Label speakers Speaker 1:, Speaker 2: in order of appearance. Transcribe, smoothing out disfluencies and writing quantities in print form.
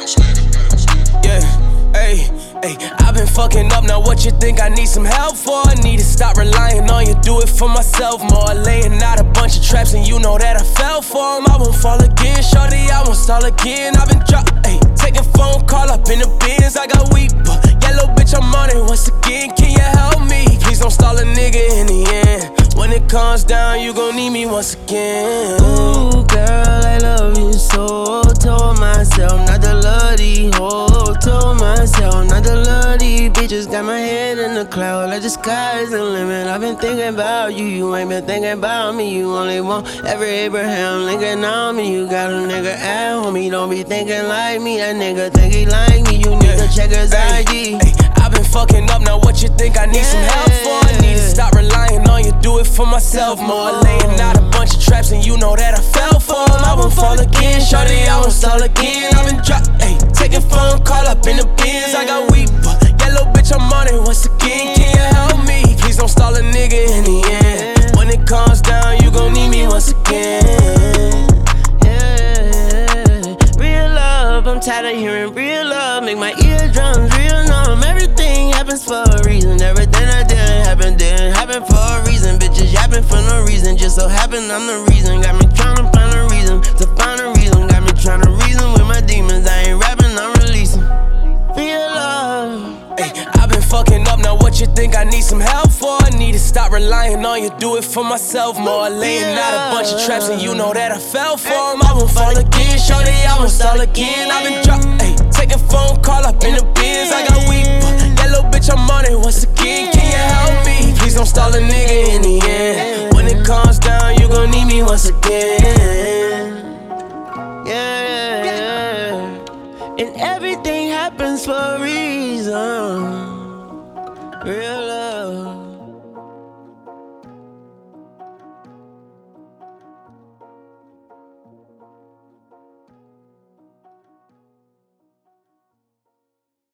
Speaker 1: Yeah, hey, I've been fucking up, now what you think I need some help for? I need to stop relying on you, do it for myself more. Laying out a bunch of traps and you know that I fell for them. I won't fall again, shorty, I won't stall again. I've been taking phone call up in the bins, I got weak, but yellow bitch, I'm on it once again. Can you help me? Please don't stall a nigga in the end. When it comes down, you gon' need me once again.
Speaker 2: Ooh, girl, I love you so. Told myself not to love these hoes. Told myself not to love these bitches. Got my head in the cloud like the sky's the limit. I've been thinking about you, you ain't been thinking about me. You only want every Abraham Lincoln on me. You got a nigga at home, he don't be thinking like me. That nigga think he like me, you need to check his ID.
Speaker 1: I've been fucking up, now what you think I need some help for? I need to stop relying on you, do it for myself more. Laying out a bunch of traps and you know that I fell for them. I won't fall again, shorty, I won't stall again. I've been taking phone call up in the bins. I got weak, but yellow bitch, I'm on it once again. Can you help me? Please don't stall a nigga in the end. When it comes down, you gon' need me once again.
Speaker 2: Yeah, real love, I'm tired of hearing real love. Make my eardrums real numb. Everything happens for a reason. Everything I didn't happen for a reason. Bitches yapping for no reason. Just so happen I'm the reason. Got me tryna find a reason to find a reason. Got me tryna reason with my demons. I ain't rapping, I'm releasing. Real love.
Speaker 1: I've been fucking up, now what you think I need some help for? I need to stop relying on you, do it for myself more. Laying out a bunch of traps and you know that I fell for them. I won't fall again, shorty, I won't stall again. I've been taking phone call up in the bins. I got weak, but yellow bitch, I'm on it once again. Can you help me? Please don't stall a nigga in the end. When it comes down, you gon' need me once again.
Speaker 2: Yeah, and everything happens for a reason. Real love.